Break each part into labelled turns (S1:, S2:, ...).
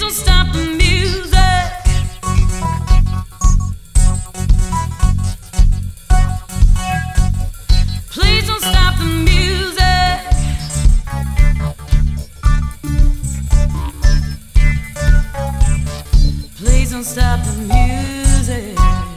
S1: don't stop the music. Please don't stop the music. Please don't stop the music.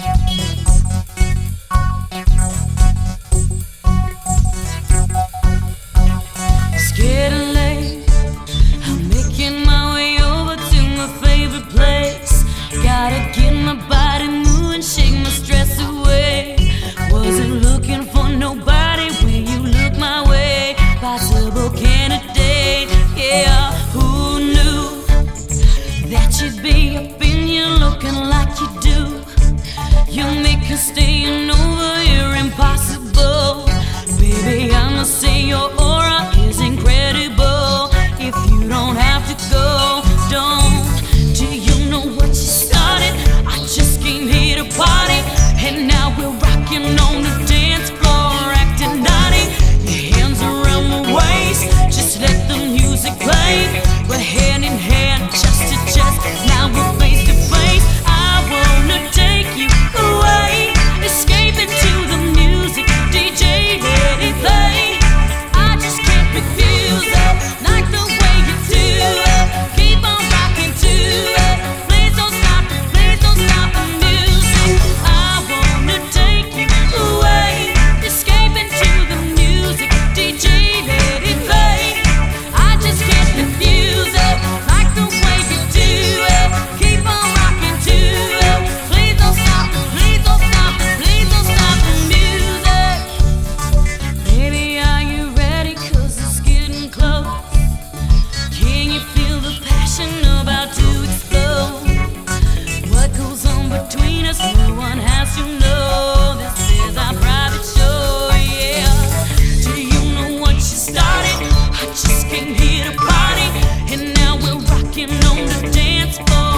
S1: It's getting late. I'm making my way over to my favorite place. Gotta get my body moving, shake my stress away. Wasn't looking for nobody when you look my way. Possible candidate, yeah. Who knew that you'd be up in here looking like you do? You make her staying over here impossible. Baby, I'ma say your aura is incredible. If you don't have to go, don't. Do you know what you started? I just came here to party, and now we're rocking on the dance floor, acting naughty. Your hands around my waist, just let the music play. We're hand in hand, chest to chest, now we're face to face. I wanna take you away, escape into the music. DJ, let it play. I just can't refuse it, like the way you do it. Keep on rocking to it. Please don't stop the music. I wanna take you away, escape into the music. DJ, let it play. I just can't refuse it, like the way you do it. Keep on rocking to it. Please don't stop the music. Baby, are you ready? 'Cause it's getting close. Can you feel the passion about to explode? What goes on between us, no one has to know. This is our private show, yeah. Do you know what you started? I just came here to party, and now we're rocking on the dance floor.